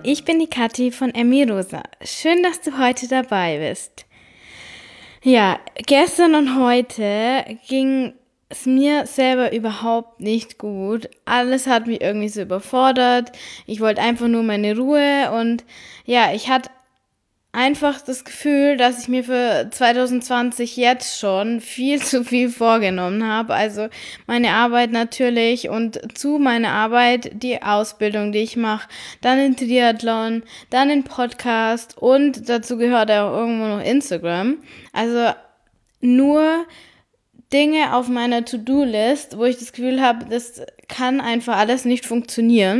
ich bin die Kathi von Emmy Rosa. Schön, dass du heute dabei bist. Ja, gestern und heute ging es mir selber überhaupt nicht gut. Alles hat mich irgendwie so überfordert. Ich wollte einfach nur meine Ruhe und ja, ich hatte einfach das Gefühl, dass ich mir für 2020 jetzt schon viel zu viel vorgenommen habe. Also meine Arbeit natürlich und zu meiner Arbeit die Ausbildung, die ich mache, dann den Triathlon, dann den Podcast und dazu gehört auch irgendwo noch Instagram. Also nur Dinge auf meiner To-Do-List, wo ich das Gefühl habe, das kann einfach alles nicht funktionieren,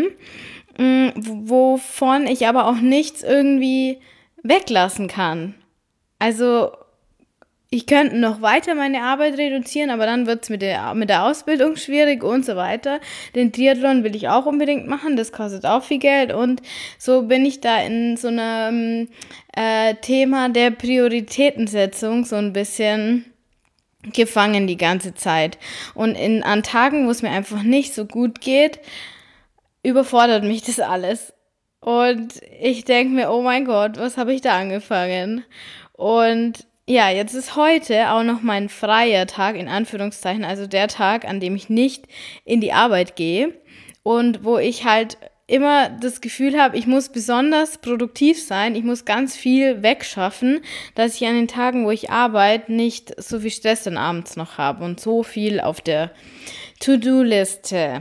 wovon ich aber auch nichts irgendwie weglassen kann. Also ich könnte noch weiter meine Arbeit reduzieren, aber dann wird es mit der Ausbildung schwierig und so weiter. Den Triathlon will ich auch unbedingt machen, das kostet auch viel Geld und so bin ich da in so einem Thema der Prioritätensetzung so ein bisschen gefangen die ganze Zeit. Und an Tagen, wo es mir einfach nicht so gut geht, überfordert mich das alles. Und ich denke mir, oh mein Gott, was habe ich da angefangen? Und ja, jetzt ist heute auch noch mein freier Tag, in Anführungszeichen, also der Tag, an dem ich nicht in die Arbeit gehe und wo ich halt immer das Gefühl habe, ich muss besonders produktiv sein, ich muss ganz viel wegschaffen, dass ich an den Tagen, wo ich arbeite, nicht so viel Stress dann abends noch habe und so viel auf der To-Do-Liste.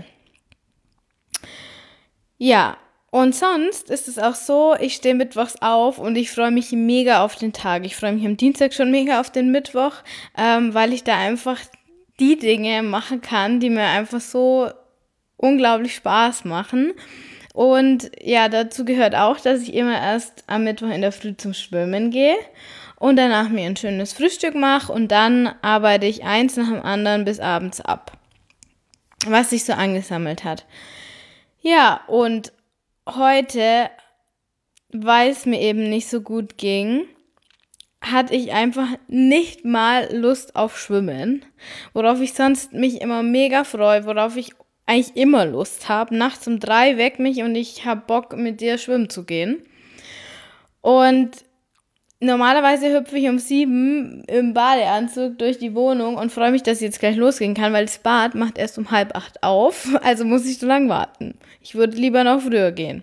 Ja, und sonst ist es auch so, ich stehe mittwochs auf und ich freue mich mega auf den Tag. Ich freue mich am Dienstag schon mega auf den Mittwoch, weil ich da einfach die Dinge machen kann, die mir einfach so unglaublich Spaß machen. Und ja, dazu gehört auch, dass ich immer erst am Mittwoch in der Früh zum Schwimmen gehe und danach mir ein schönes Frühstück mache und dann arbeite ich eins nach dem anderen bis abends ab, was sich so angesammelt hat. Ja, und heute, weil es mir eben nicht so gut ging, hatte ich einfach nicht mal Lust auf Schwimmen, worauf ich sonst mich immer mega freue, worauf ich eigentlich immer Lust habe. Nachts um 3 weck mich und ich habe Bock, mit dir schwimmen zu gehen. Und normalerweise hüpfe ich um 7 im Badeanzug durch die Wohnung und freue mich, dass es jetzt gleich losgehen kann, weil das Bad macht erst um 7:30 auf, also muss ich so lange warten. Ich würde lieber noch früher gehen.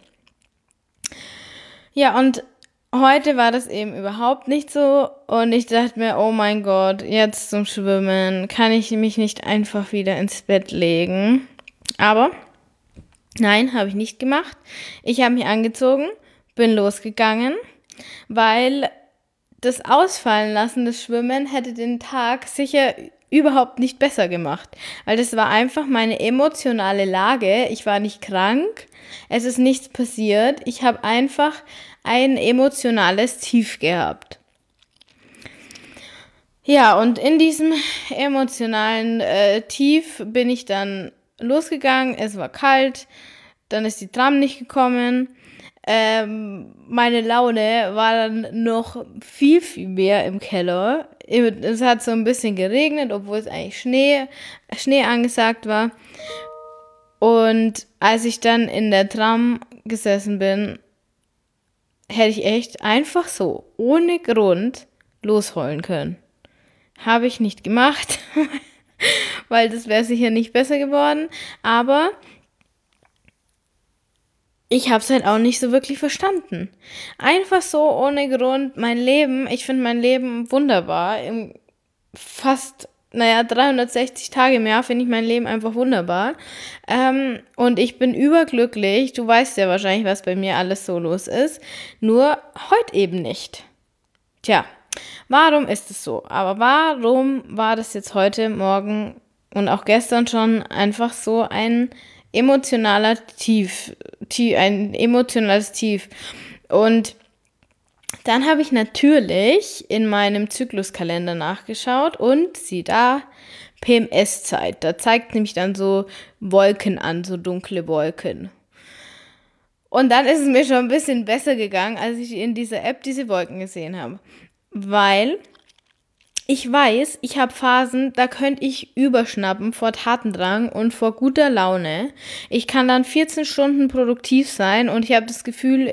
Ja, und heute war das eben überhaupt nicht so und ich dachte mir, oh mein Gott, jetzt zum Schwimmen, kann ich mich nicht einfach wieder ins Bett legen? Aber nein, habe ich nicht gemacht. Ich habe mich angezogen, bin losgegangen, weil das Ausfallen lassen des Schwimmen hätte den Tag sicher überhaupt nicht besser gemacht. Weil das war einfach meine emotionale Lage. Ich war nicht krank, es ist nichts passiert. Ich habe einfach ein emotionales Tief gehabt. Ja, und in diesem emotionalen Tief bin ich dann losgegangen. Es war kalt, dann ist die Tram nicht gekommen. Meine Laune war dann noch viel, viel mehr im Keller. Es hat so ein bisschen geregnet, obwohl es eigentlich Schnee angesagt war. Und als ich dann in der Tram gesessen bin, hätte ich echt einfach so, ohne Grund, losheulen können. Habe ich nicht gemacht, weil das wäre sicher nicht besser geworden. Aber ich habe es halt auch nicht so wirklich verstanden. Einfach so ohne Grund ich finde mein Leben wunderbar. Fast 360 Tage im Jahr finde ich mein Leben einfach wunderbar. Und ich bin überglücklich. Du weißt ja wahrscheinlich, was bei mir alles so los ist. Nur heute eben nicht. Tja, warum ist es so? Aber warum war das jetzt heute, morgen und auch gestern schon einfach so ein emotionales Tief. Und dann habe ich natürlich in meinem Zykluskalender nachgeschaut und sieh da, PMS-Zeit. Da zeigt nämlich dann so Wolken an, so dunkle Wolken. Und dann ist es mir schon ein bisschen besser gegangen, als ich in dieser App diese Wolken gesehen habe. Weil ich weiß, ich habe Phasen, da könnte ich überschnappen vor Tatendrang und vor guter Laune. Ich kann dann 14 Stunden produktiv sein und ich habe das Gefühl,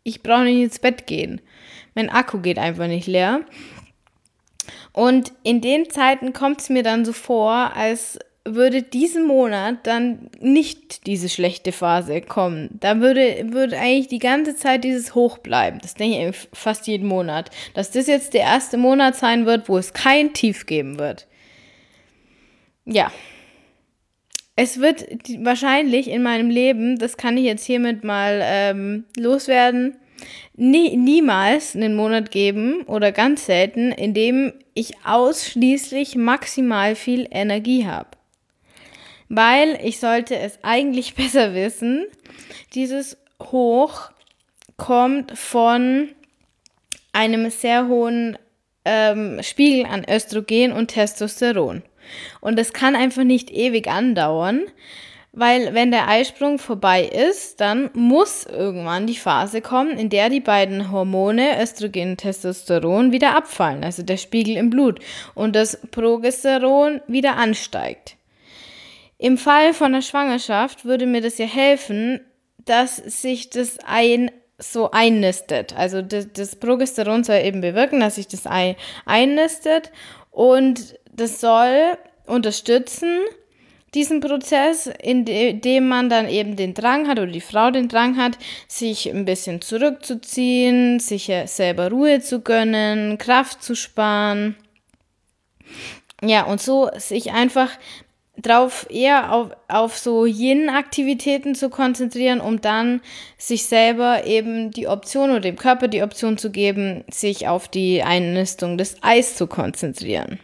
ich brauche nicht ins Bett gehen. Mein Akku geht einfach nicht leer. Und in den Zeiten kommt es mir dann so vor, als würde diesen Monat dann nicht diese schlechte Phase kommen. Da würde eigentlich die ganze Zeit dieses Hoch bleiben. Das denke ich fast jeden Monat. Dass das jetzt der erste Monat sein wird, wo es kein Tief geben wird. Ja. Es wird wahrscheinlich in meinem Leben, das kann ich jetzt hiermit mal loswerden, niemals einen Monat geben oder ganz selten, in dem ich ausschließlich maximal viel Energie habe. Weil ich sollte es eigentlich besser wissen, dieses Hoch kommt von einem sehr hohen Spiegel an Östrogen und Testosteron. Und das kann einfach nicht ewig andauern, weil wenn der Eisprung vorbei ist, dann muss irgendwann die Phase kommen, in der die beiden Hormone Östrogen und Testosteron wieder abfallen, also der Spiegel im Blut, und das Progesteron wieder ansteigt. Im Fall von der Schwangerschaft würde mir das ja helfen, dass sich das Ei so einnistet. Also das Progesteron soll eben bewirken, dass sich das Ei einnistet, und das soll unterstützen diesen Prozess, indem man dann eben den Drang hat oder die Frau den Drang hat, sich ein bisschen zurückzuziehen, sich selber Ruhe zu gönnen, Kraft zu sparen. Ja, und so sich einfach eher auf so Yin-Aktivitäten zu konzentrieren, um dann sich selber eben die Option oder dem Körper die Option zu geben, sich auf die Einnistung des Eis zu konzentrieren.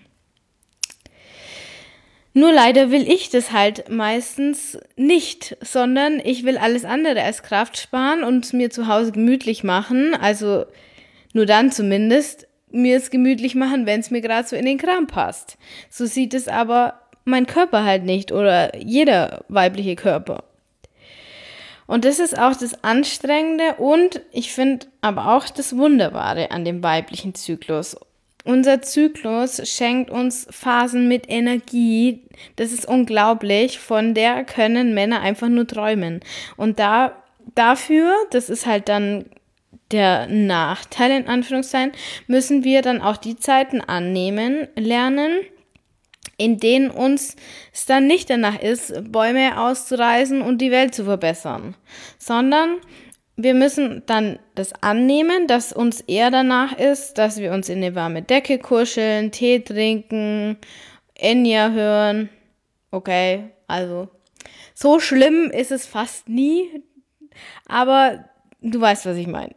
Nur leider will ich das halt meistens nicht, sondern ich will alles andere als Kraft sparen und es mir zu Hause gemütlich machen, also nur dann zumindest mir es gemütlich machen, wenn es mir gerade so in den Kram passt. So sieht es aber mein Körper halt nicht oder jeder weibliche Körper. Und das ist auch das Anstrengende und ich finde aber auch das Wunderbare an dem weiblichen Zyklus. Unser Zyklus schenkt uns Phasen mit Energie, das ist unglaublich, von der können Männer einfach nur träumen. Und dafür, das ist halt dann der Nachteil in Anführungszeichen, müssen wir dann auch die Zeiten annehmen, lernen, in denen uns es dann nicht danach ist, Bäume auszureißen und die Welt zu verbessern, sondern wir müssen dann das annehmen, dass uns eher danach ist, dass wir uns in eine warme Decke kuscheln, Tee trinken, Enya hören. Okay, also so schlimm ist es fast nie, aber du weißt, was ich meine.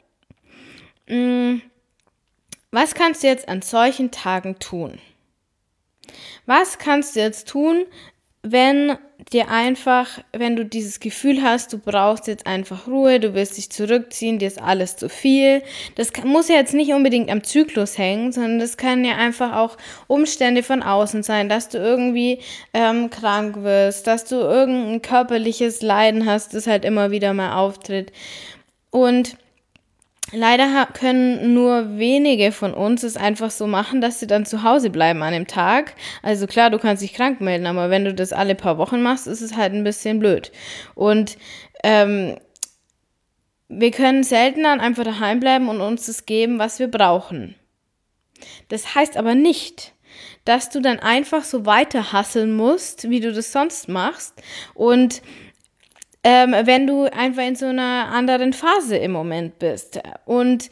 Was kannst du jetzt an solchen Tagen tun? Was kannst du jetzt tun, wenn du dieses Gefühl hast, du brauchst jetzt einfach Ruhe, du willst dich zurückziehen, dir ist alles zu viel. Das muss ja jetzt nicht unbedingt am Zyklus hängen, sondern das können ja einfach auch Umstände von außen sein, dass du irgendwie krank wirst, dass du irgendein körperliches Leiden hast, das halt immer wieder mal auftritt. Und leider können nur wenige von uns es einfach so machen, dass sie dann zu Hause bleiben an dem Tag. Also klar, du kannst dich krank melden, aber wenn du das alle paar Wochen machst, ist es halt ein bisschen blöd. Und wir können selten dann einfach daheim bleiben und uns das geben, was wir brauchen. Das heißt aber nicht, dass du dann einfach so weiter hustlen musst, wie du das sonst machst, und wenn du einfach in so einer anderen Phase im Moment bist. Und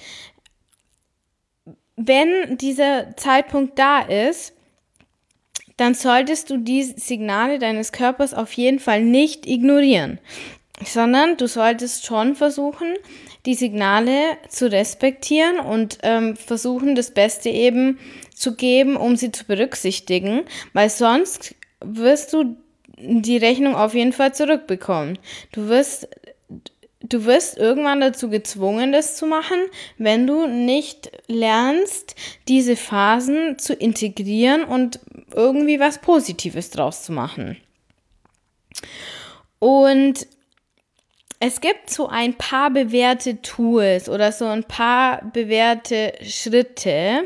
wenn dieser Zeitpunkt da ist, dann solltest du die Signale deines Körpers auf jeden Fall nicht ignorieren, sondern du solltest schon versuchen, die Signale zu respektieren und versuchen, das Beste eben zu geben, um sie zu berücksichtigen, weil sonst wirst du die Rechnung auf jeden Fall zurückbekommen. Du wirst irgendwann dazu gezwungen, das zu machen, wenn du nicht lernst, diese Phasen zu integrieren und irgendwie was Positives draus zu machen. Und es gibt so ein paar bewährte Tools oder so ein paar bewährte Schritte,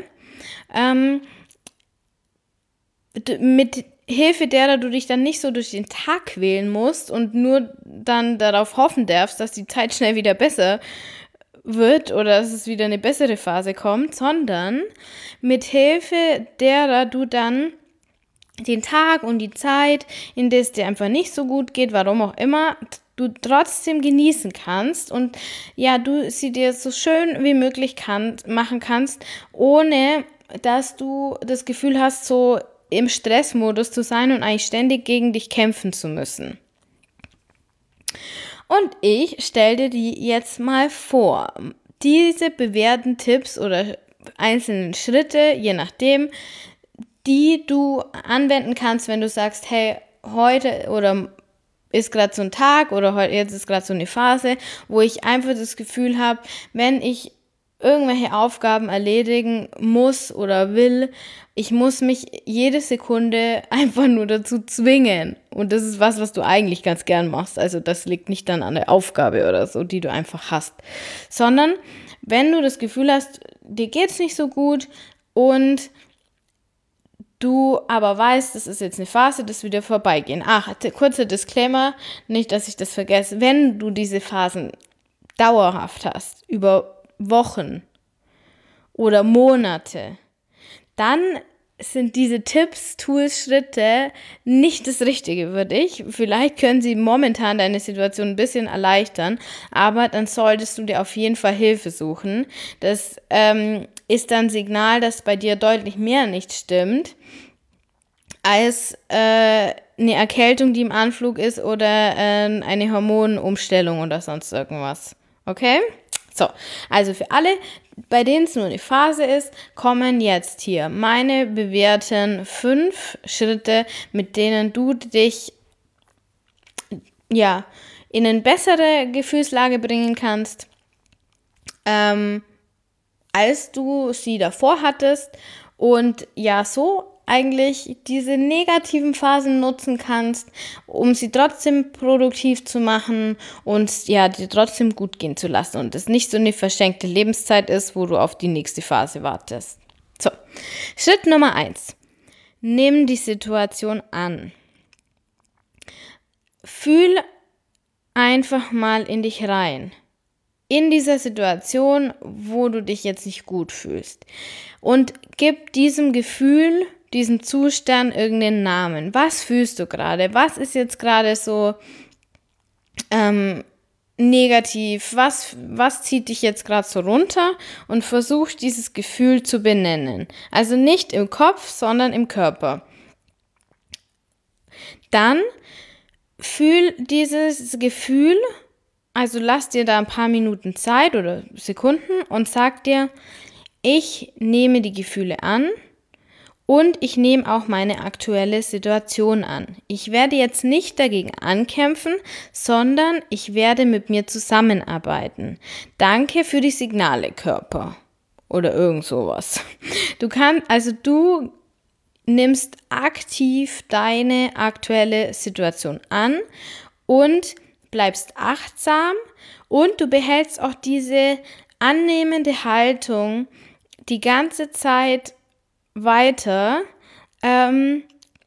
mit Hilfe derer du dich dann nicht so durch den Tag quälen musst und nur dann darauf hoffen darfst, dass die Zeit schnell wieder besser wird oder dass es wieder eine bessere Phase kommt, sondern mit Hilfe derer du dann den Tag und die Zeit, in der es dir einfach nicht so gut geht, warum auch immer, du trotzdem genießen kannst und ja, du sie dir so schön wie möglich machen kannst, ohne dass du das Gefühl hast, so im Stressmodus zu sein und eigentlich ständig gegen dich kämpfen zu müssen. Und ich stelle dir die jetzt mal vor. Diese bewährten Tipps oder einzelnen Schritte, je nachdem, die du anwenden kannst, wenn du sagst, hey, heute oder ist gerade so ein Tag oder jetzt ist gerade so eine Phase, wo ich einfach das Gefühl habe, wenn ich irgendwelche Aufgaben erledigen muss oder will, ich muss mich jede Sekunde einfach nur dazu zwingen. Und das ist was du eigentlich ganz gern machst. Also das liegt nicht dann an der Aufgabe oder so, die du einfach hast. Sondern wenn du das Gefühl hast, dir geht's nicht so gut und du aber weißt, das ist jetzt eine Phase, das wieder vorbeigehen. Kurzer Disclaimer, nicht, dass ich das vergesse. Wenn du diese Phasen dauerhaft hast, über Wochen oder Monate, dann sind diese Tipps, Tools, Schritte nicht das Richtige für dich. Vielleicht können sie momentan deine Situation ein bisschen erleichtern, aber dann solltest du dir auf jeden Fall Hilfe suchen. Das ist dann ein Signal, dass bei dir deutlich mehr nicht stimmt, als eine Erkältung, die im Anflug ist oder eine Hormonumstellung oder sonst irgendwas. Okay? So, also für alle, bei denen es nur eine Phase ist, kommen jetzt hier meine bewährten 5 Schritte, mit denen du dich in eine bessere Gefühlslage bringen kannst, als du sie davor hattest und ja, so eigentlich diese negativen Phasen nutzen kannst, um sie trotzdem produktiv zu machen und ja, dir trotzdem gut gehen zu lassen und es nicht so eine verschenkte Lebenszeit ist, wo du auf die nächste Phase wartest. So, Schritt Nummer 1. Nimm die Situation an. Fühl einfach mal in dich rein. In dieser Situation, wo du dich jetzt nicht gut fühlst. Und gib diesem Gefühl, diesem Zustand irgendeinen Namen. Was fühlst du gerade? Was ist jetzt gerade so negativ? Was zieht dich jetzt gerade so runter? Und versuch dieses Gefühl zu benennen. Also nicht im Kopf, sondern im Körper. Dann fühl dieses Gefühl, also lass dir da ein paar Minuten Zeit oder Sekunden und sag dir, ich nehme die Gefühle an und ich nehme auch meine aktuelle Situation an. Ich werde jetzt nicht dagegen ankämpfen, sondern ich werde mit mir zusammenarbeiten. Danke für die Signale, Körper. Oder irgend sowas. Du nimmst aktiv deine aktuelle Situation an und bleibst achtsam und du behältst auch diese annehmende Haltung die ganze Zeit weiter. Du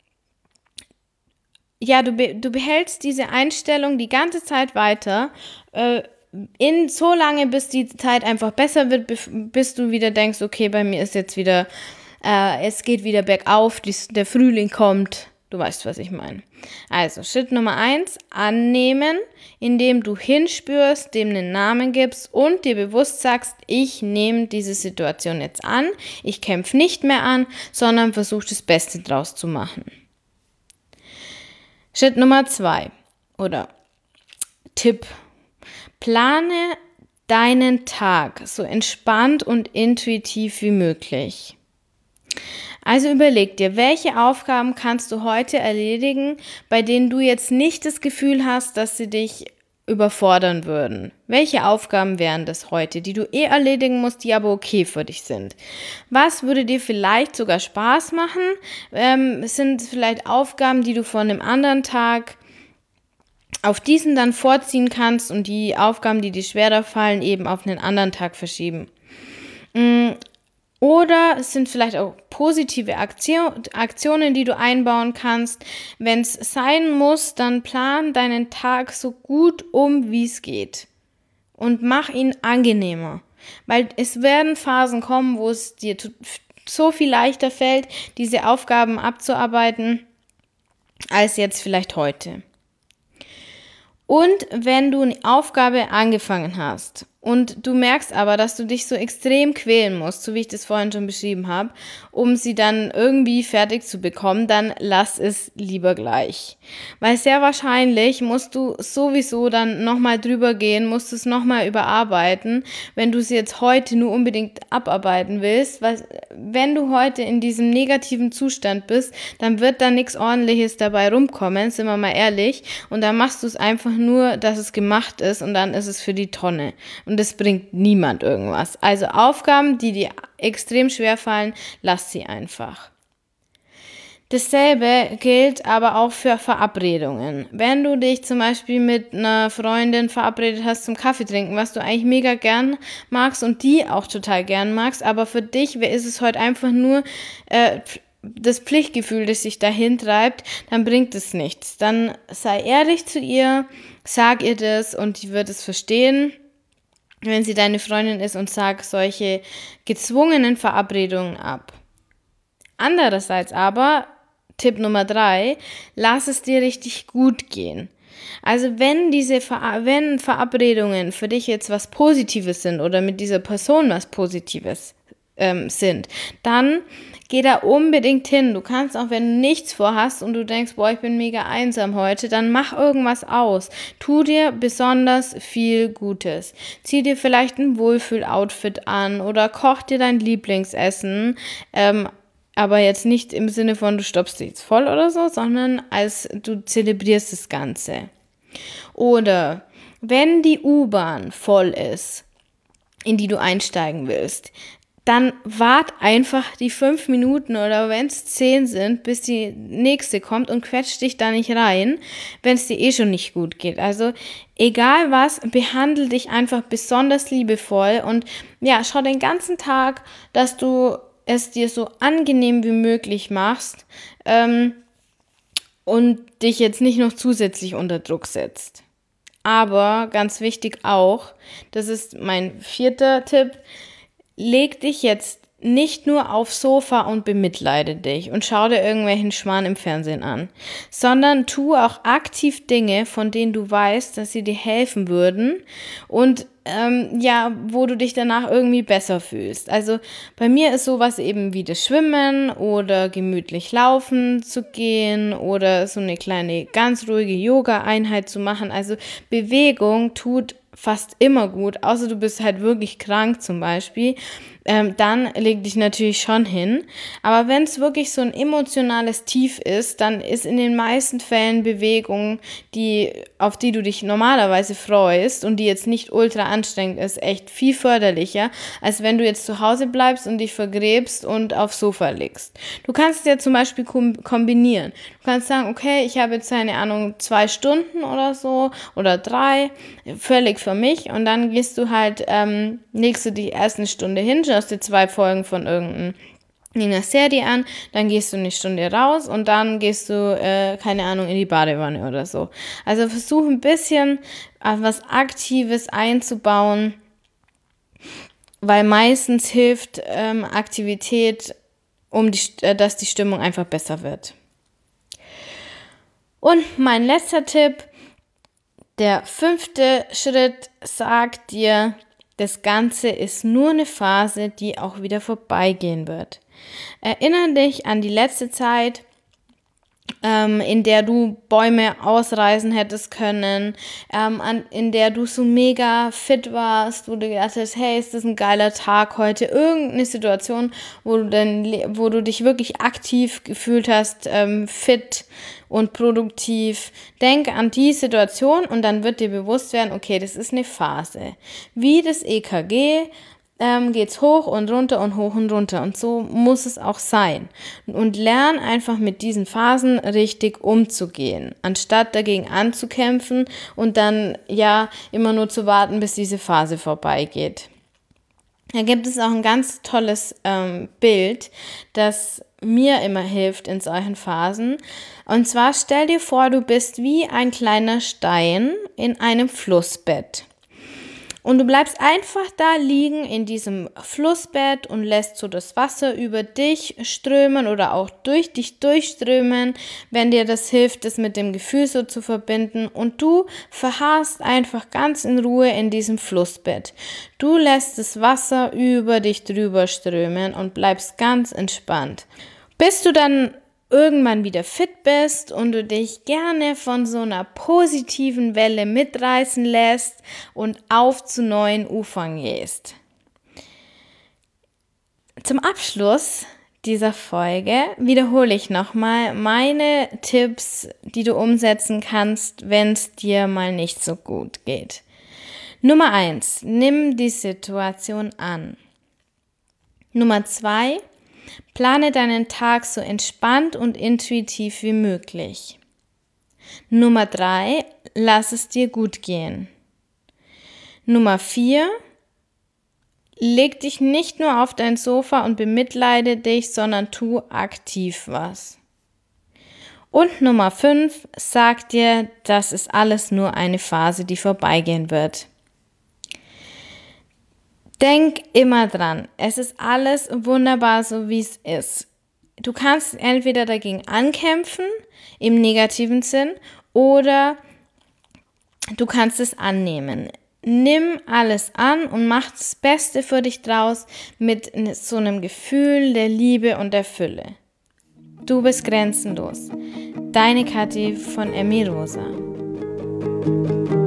behältst diese Einstellung die ganze Zeit weiter, so lange, bis die Zeit einfach besser wird, bis du wieder denkst, okay, bei mir ist jetzt wieder, es geht wieder bergauf, der Frühling kommt. Du weißt, was ich meine. Also, Schritt Nummer 1, annehmen, indem du hinspürst, dem einen Namen gibst und dir bewusst sagst, ich nehme diese Situation jetzt an, ich kämpfe nicht mehr an, sondern versuche das Beste draus zu machen. Schritt Nummer 2 oder Tipp, plane deinen Tag so entspannt und intuitiv wie möglich. Also überleg dir, welche Aufgaben kannst du heute erledigen, bei denen du jetzt nicht das Gefühl hast, dass sie dich überfordern würden. Welche Aufgaben wären das heute, die du erledigen musst, die aber okay für dich sind? Was würde dir vielleicht sogar Spaß machen? Sind vielleicht Aufgaben, die du von einem anderen Tag auf diesen dann vorziehen kannst und die Aufgaben, die dir schwerer fallen, eben auf einen anderen Tag verschieben? Oder es sind vielleicht auch positive Aktionen, die du einbauen kannst. Wenn es sein muss, dann plan deinen Tag so gut um, wie es geht. und mach ihn angenehmer. Weil es werden Phasen kommen, wo es dir so viel leichter fällt, diese Aufgaben abzuarbeiten, als jetzt vielleicht heute. Und wenn du eine Aufgabe angefangen hast und du merkst aber, dass du dich so extrem quälen musst, so wie ich das vorhin schon beschrieben habe, um sie dann irgendwie fertig zu bekommen, dann lass es lieber gleich. Weil sehr wahrscheinlich musst du sowieso dann nochmal drüber gehen, musst es nochmal überarbeiten, wenn du sie jetzt heute nur unbedingt abarbeiten willst. Weil wenn du heute in diesem negativen Zustand bist, dann wird da nichts Ordentliches dabei rumkommen, sind wir mal ehrlich. Und dann machst du es einfach nur, dass es gemacht ist und dann ist es für die Tonne. Und es bringt niemand irgendwas. Also Aufgaben, die dir extrem schwer fallen, lass sie einfach. Dasselbe gilt aber auch für Verabredungen. Wenn du dich zum Beispiel mit einer Freundin verabredet hast zum Kaffee trinken, was du eigentlich mega gern magst und die auch total gern magst, aber für dich ist es heute einfach nur das Pflichtgefühl, das sich dahin treibt, dann bringt es nichts. Dann sei ehrlich zu ihr, sag ihr das und die wird es verstehen, wenn sie deine Freundin ist, und sag solche gezwungenen Verabredungen ab. Andererseits aber, Tipp Nummer 3, lass es dir richtig gut gehen. Also wenn Verabredungen für dich jetzt was Positives sind oder mit dieser Person was Positives sind, dann geh da unbedingt hin. Du kannst auch, wenn du nichts vorhast und du denkst, boah, ich bin mega einsam heute, dann mach irgendwas aus. Tu dir besonders viel Gutes. Zieh dir vielleicht ein Wohlfühl-Outfit an oder koch dir dein Lieblingsessen, aber jetzt nicht im Sinne von, du stopfst dich jetzt voll oder so, sondern als du zelebrierst das Ganze. Oder wenn die U-Bahn voll ist, in die du einsteigen willst, dann wart einfach die 5 Minuten oder wenn es 10 sind, bis die nächste kommt und quetscht dich da nicht rein, wenn es dir eh schon nicht gut geht. Also egal was, behandle dich einfach besonders liebevoll und ja, schau den ganzen Tag, dass du es dir so angenehm wie möglich machst und dich jetzt nicht noch zusätzlich unter Druck setzt. Aber ganz wichtig auch, das ist mein 4. Tipp, leg dich jetzt nicht nur aufs Sofa und bemitleide dich und schau dir irgendwelchen Schmarrn im Fernsehen an, sondern tu auch aktiv Dinge, von denen du weißt, dass sie dir helfen würden und wo du dich danach irgendwie besser fühlst. Also bei mir ist sowas eben wie das Schwimmen oder gemütlich laufen zu gehen oder so eine kleine ganz ruhige Yoga-Einheit zu machen. Also Bewegung tut fast immer gut, außer du bist halt wirklich krank zum Beispiel, dann leg dich natürlich schon hin. Aber wenn es wirklich so ein emotionales Tief ist, dann ist in den meisten Fällen Bewegung, auf die du dich normalerweise freust und die jetzt nicht ultra anstrengend ist, echt viel förderlicher, als wenn du jetzt zu Hause bleibst und dich vergräbst und aufs Sofa legst. Du kannst es ja zum Beispiel kombinieren. Du kannst sagen, okay, ich habe jetzt, keine Ahnung, 2 Stunden oder so oder 3, völlig für mich, und dann gehst du halt, legst du die erste Stunde hin, schaust dir 2 Folgen von irgendeiner Serie an, dann gehst du eine Stunde raus und dann gehst du, keine Ahnung, in die Badewanne oder so. Also versuch ein bisschen was Aktives einzubauen, weil meistens hilft Aktivität, dass die Stimmung einfach besser wird. Und mein letzter Tipp, der 5. Schritt sagt dir, das Ganze ist nur eine Phase, die auch wieder vorbeigehen wird. Erinnere dich an die letzte Zeit, in der du Bäume ausreißen hättest können, in der du so mega fit warst, wo du gedacht hast, hey, ist das ein geiler Tag heute, irgendeine Situation, wo du dich wirklich aktiv gefühlt hast, fit und produktiv. Denk an die Situation und dann wird dir bewusst werden, okay, das ist eine Phase. Wie das EKG geht's hoch und runter und hoch und runter. Und so muss es auch sein. Und lern einfach mit diesen Phasen richtig umzugehen, anstatt dagegen anzukämpfen und dann ja immer nur zu warten, bis diese Phase vorbeigeht. Da gibt es auch ein ganz tolles Bild, das mir immer hilft in solchen Phasen. Und zwar stell dir vor, du bist wie ein kleiner Stein in einem Flussbett. Und du bleibst einfach da liegen in diesem Flussbett und lässt so das Wasser über dich strömen oder auch durch dich durchströmen, wenn dir das hilft, das mit dem Gefühl so zu verbinden. Und du verharrst einfach ganz in Ruhe in diesem Flussbett. Du lässt das Wasser über dich drüber strömen und bleibst ganz entspannt. Bis du dann irgendwann wieder fit bist und du dich gerne von so einer positiven Welle mitreißen lässt und auf zu neuen Ufern gehst. Zum Abschluss dieser Folge wiederhole ich nochmal meine Tipps, die du umsetzen kannst, wenn es dir mal nicht so gut geht. Nummer 1, nimm die Situation an. Nummer 2, plane deinen Tag so entspannt und intuitiv wie möglich. Nummer 3, lass es dir gut gehen. Nummer 4, leg dich nicht nur auf dein Sofa und bemitleide dich, sondern tu aktiv was. Und Nummer 5, sag dir, das ist alles nur eine Phase, die vorbeigehen wird. Denk immer dran, es ist alles wunderbar, so wie es ist. Du kannst entweder dagegen ankämpfen, im negativen Sinn, oder du kannst es annehmen. Nimm alles an und mach das Beste für dich draus mit so einem Gefühl der Liebe und der Fülle. Du bist grenzenlos. Deine Kathi von Emmy Rosa.